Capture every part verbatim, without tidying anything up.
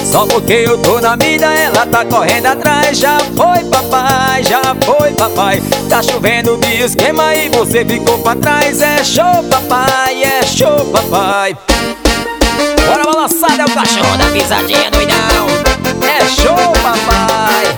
Só porque eu tô na milha, ela tá correndo atrás. Já foi papai, já foi papai. Tá chovendo de esquema e você ficou pra trás. É show papai, é show papai. Bora balançar, é o cachorro da pisadinha, doidão. É show papai.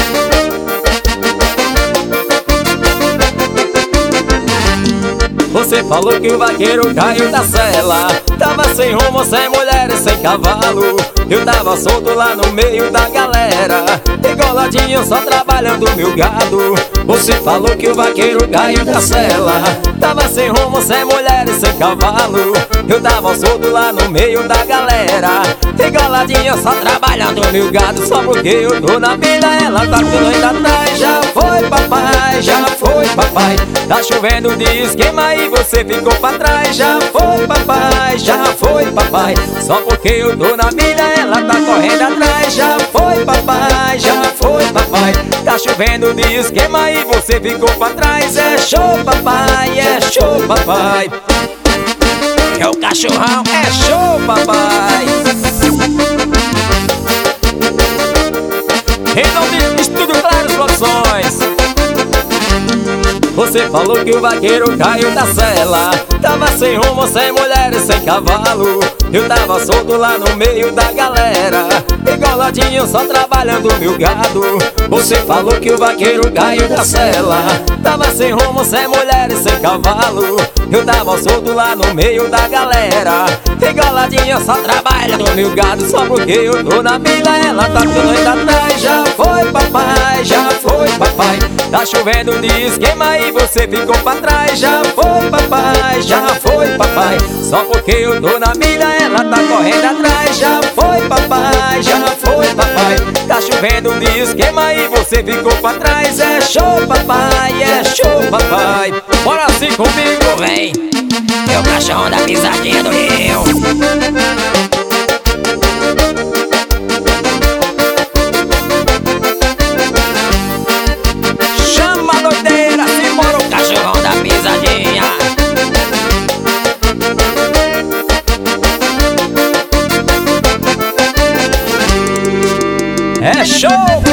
Você falou que o vaqueiro caiu da sela. Tava sem rumo, sem mulher e sem cavalo. Eu tava solto lá no meio da galera, engoladinho só trabalhando meu gado. Você falou que o vaqueiro caiu da sela. Tava sem rumo, sem mulher e sem cavalo. Eu tava solto lá no meio da galera, engoladinho só trabalhando meu gado. Só porque eu tô na vida, ela tá doida atrás. Já foi papai, já foi papai. Tá chovendo de esquema e você ficou pra trás. Já foi papai, já foi papai. Só porque eu tô na vida, ela tá correndo atrás. Já foi papai, já foi papai. Tá chovendo de esquema e você ficou pra trás. É show papai, é show papai. É o cachorrão, é show papai. Em nome de Estúdio Claros Produções. Você falou que o vaqueiro caiu da sela. Tava sem rumo, sem mulher e sem cavalo. Eu tava solto lá no meio da galera, engoladinho só trabalhando meu gado. Você falou que o vaqueiro caiu da sela. Tava sem rumo, sem mulher e sem cavalo. Eu tava solto lá no meio da galera, engoladinho só trabalhando meu gado. Só porque eu tô na vida, ela tá doida atrás. Já foi papai, já foi papai. Tá chovendo de esquema e você ficou pra trás. Já foi papai, já foi papai. Só porque eu tô na vida, ela tá correndo atrás. Já foi papai, já foi papai. Tá chovendo de esquema e você ficou pra trás. É show papai, é show papai. Bora assim comigo, vem. É o cachorro da pisadinha do Rio. Chama a doideira, se mora o cachorrão da pisadinha. É show